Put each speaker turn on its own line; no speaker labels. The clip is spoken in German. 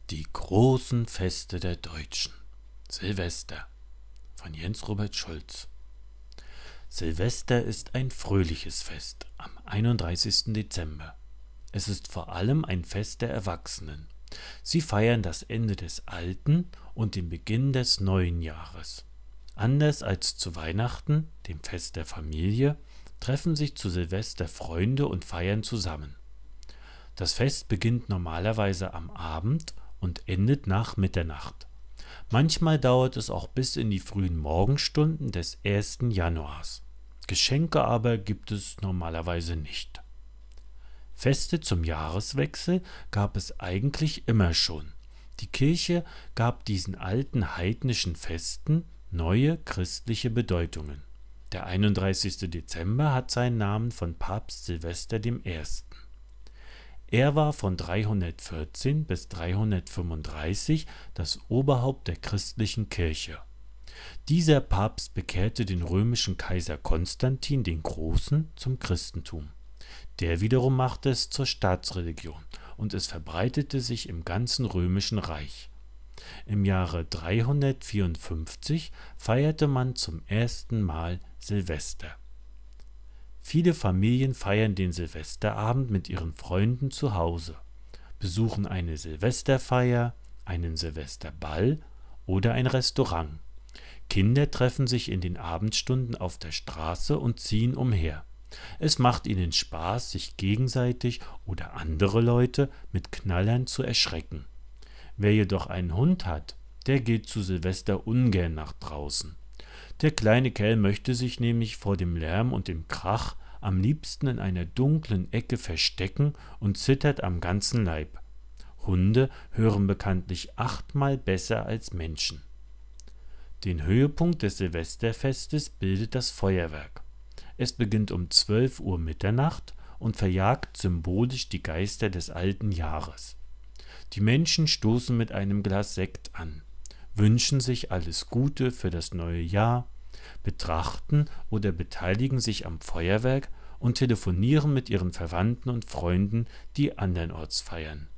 Die großen Feste der Deutschen. Silvester von Jens Robert Schulz. Silvester ist ein fröhliches Fest am 31. Dezember. Es ist vor allem ein Fest der Erwachsenen. Sie feiern das Ende des alten und den Beginn des neuen Jahres. Anders als zu Weihnachten, dem Fest der Familie, treffen sich zu Silvester Freunde und feiern zusammen. Das Fest beginnt normalerweise am Abend und endet nach Mitternacht. Manchmal dauert es auch bis in die frühen Morgenstunden des 1. Januars. Geschenke aber gibt es normalerweise nicht. Feste zum Jahreswechsel gab es eigentlich immer schon. Die Kirche gab diesen alten heidnischen Festen neue christliche Bedeutungen. Der 31. Dezember hat seinen Namen von Papst Silvester I. Er war von 314 bis 335 das Oberhaupt der christlichen Kirche. Dieser Papst bekehrte den römischen Kaiser Konstantin den Großen zum Christentum. Der wiederum machte es zur Staatsreligion und es verbreitete sich im ganzen römischen Reich. Im Jahre 354 feierte man zum ersten Mal Silvester. Viele Familien feiern den Silvesterabend mit ihren Freunden zu Hause, besuchen eine Silvesterfeier, einen Silvesterball oder ein Restaurant. Kinder treffen sich in den Abendstunden auf der Straße und ziehen umher. Es macht ihnen Spaß, sich gegenseitig oder andere Leute mit Knallern zu erschrecken. Wer jedoch einen Hund hat, der geht zu Silvester ungern nach draußen. Der kleine Kerl möchte sich nämlich vor dem Lärm und dem Krach am liebsten in einer dunklen Ecke verstecken und zittert am ganzen Leib. Hunde hören bekanntlich 8-mal besser als Menschen. Den Höhepunkt des Silvesterfestes bildet das Feuerwerk. Es beginnt um 12 Uhr Mitternacht und verjagt symbolisch die Geister des alten Jahres. Die Menschen stoßen mit einem Glas Sekt an, wünschen sich alles Gute für das neue Jahr, betrachten oder beteiligen sich am Feuerwerk und telefonieren mit ihren Verwandten und Freunden, die andernorts feiern.